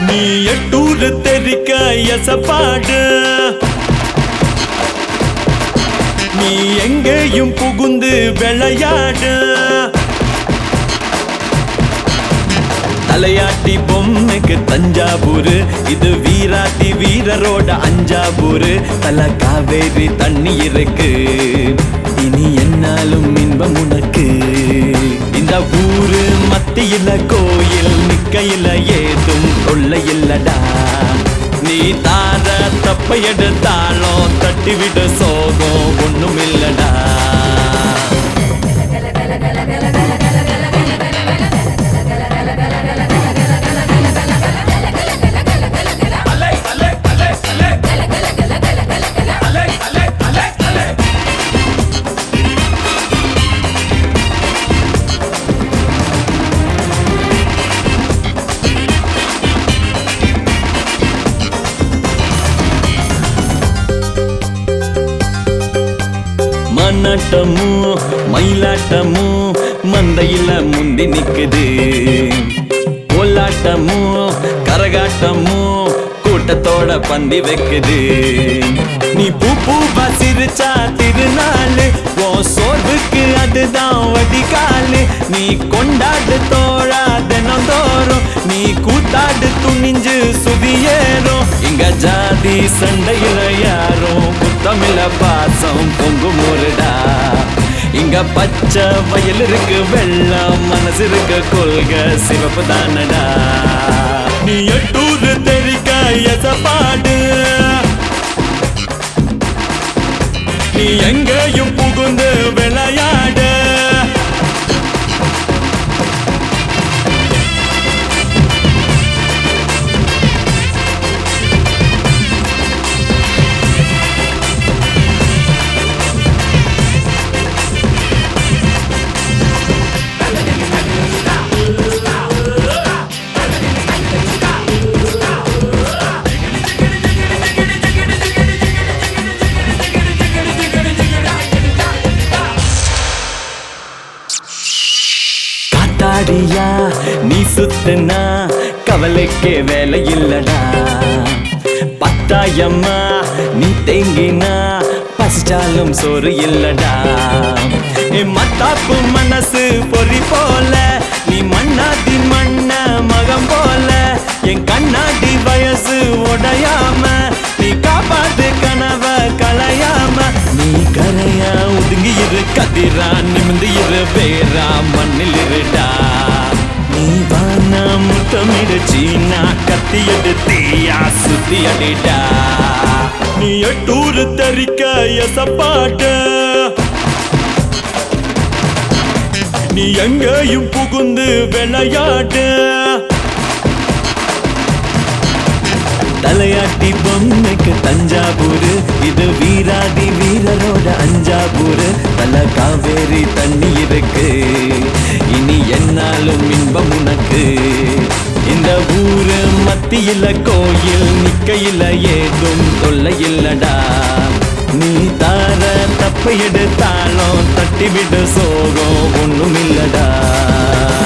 நீ எட்டூரு தெரிக்க எசப்பாடு நீ எங்கேயும் புகுந்து விளையாடு தலையாட்டி பொம்மைக்கு தஞ்சாவூரு இது வீராட்டி வீரரோட அஞ்சாவூரு தல காவேரி தண்ணி இருக்கு இனி என்னாலும் இன்பம் உனக்கு இந்த ஊரு மத்தியில கோயில் நிக்கையில ஏதும் தொல்லை இல்லடா நீ தார தப்ப எடுத்தாலும் தட்டிவிட சோகம் ஒண்ணும் இல்லடா மன்னாட்டமும் மயிலாட்டமும் மந்தையில முந்தி நிக்குது கோலாட்டமும் கரகாட்டமும் கூட்டத்தோட பந்தி வைக்குது நீ பூவா சிரிச்சா திருநாள் உன் சோர்வுக்கு அதுதான் வடிகாலு நீ கொண்டாடு தோழா தினம் தோறும் நீ கூத்தாடு துணிஞ்சு சுதியேறும் இங்க ஜாதி சண்டையில யாரும் குத்தமில்ல பாசம் பொங்கு முருடா இங்க பச்சை வயல் இருக்கு வெள்ளம் மனசு இருக்கு கொள்கை சிவப்பு தானடா நீ எட்டூரு தெரிக்க எசப்பாடு நீ எங்கேயும் புகுந்து விளையாடு காத்தாடியா நீ சுத்துனா கவலைக்கே வேலை இல்லடா பத்தாயம்மா நீ தேங்கினா பசிச்சாலும் சோறு இல்லடா மத்தாப்பு மனசு பொறி போல நீ மண்ணாதி மண்ண மகம் போல என் கண்ணாடி வயசு உடையாம நீ காப்பாத்து கனவ களையாம நீ கரையா ஒதுங்கி இரு கதிரா நிமிந்து இரு வேறா மண்ணில் இருடா நீ வானா முத்தமிடுச்சி நான் கத்தி எடுத்தியா சுத்தி அடிடா நீ எட்டூரு தெரிக்க எசப்பாட்டு நீ எங்கேயும் புகுந்து விளையாடு தலையாட்டி பொம்மைக்கு தஞ்சாவூரு இது வீராதி வீரரோட அஞ்சாவூரு தல காவேரி தண்ணி இருக்கு இனி என்னாலும் இன்பம் உனக்கு இந்த ஊரு மத்தியில கோயில் நிக்கையில ஏதும் தொல்லை இல்லடா நீ தார தப்ப எடுத்தாலும் தட்டிவிட சோகம் ஒண்ணும் இல்லடா